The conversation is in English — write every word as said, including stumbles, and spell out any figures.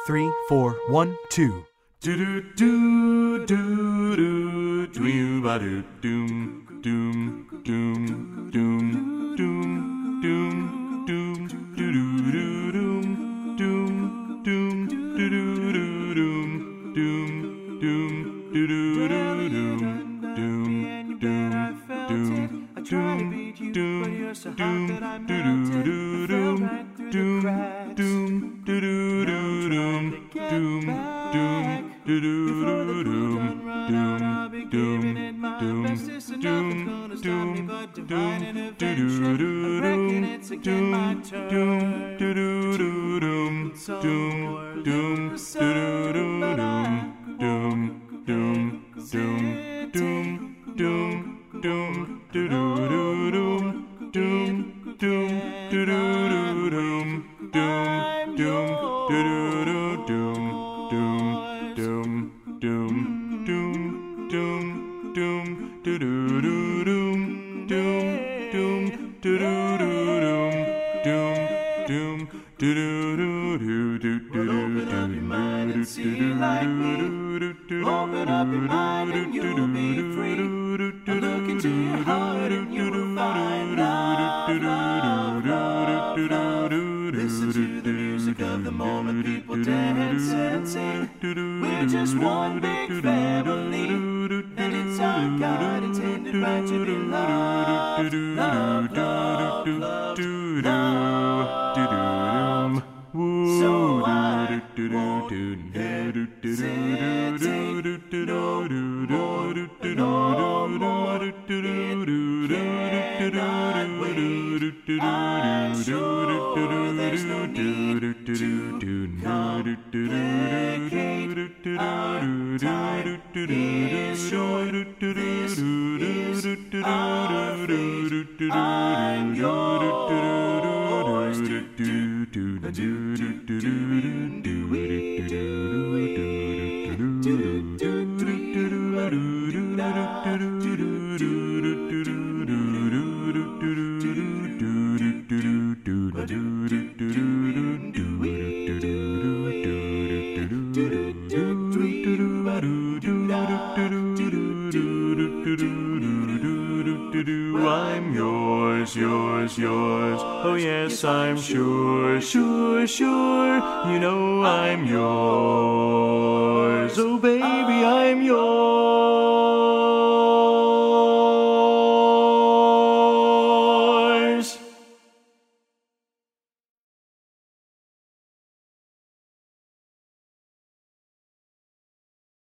three, four, one, two. Do do do do do do ba do doom doom doom doom doom doom doom do do do doom doom doom do do do doom doom doom do do do doom doom doom doom I try to beat you, but you're so hot that I doom do melted. do I fell doom right through the doom cracks. doom do do do doom doom doom do do Before the do cool doom done run out, I'll be doom giving it my doom bestest, and doom nothing's gonna stop me doom but divine doom intervention. I reckon it's again my turn. doom do do do doom So doom doom do so do do but I doom doom doom doom doom doom doom do do do doom doom doom do do do doom doom doom do do do doom doom doom doom doom doom doom do do do doom doom doom do do do doom doom doom do do do do do do Well, open up your mind and see like me. Open up your mind and you'll be free. I'll look into your heart and you will find love, love, love, love. Listen to the music of the moment, people dance and sing. We're just one big family, and it's our God intended right to be loved, love, love, love, love. So I won't hesitate no more, no more. It cannot wait. I'm sure there's no need to complicate our time is short. This is our fate. I'm yours to do, do, do, do, do, do, I'm yours, yours, yours. Oh yes, I'm sure, sure, sure. You know I'm yours. Oh baby.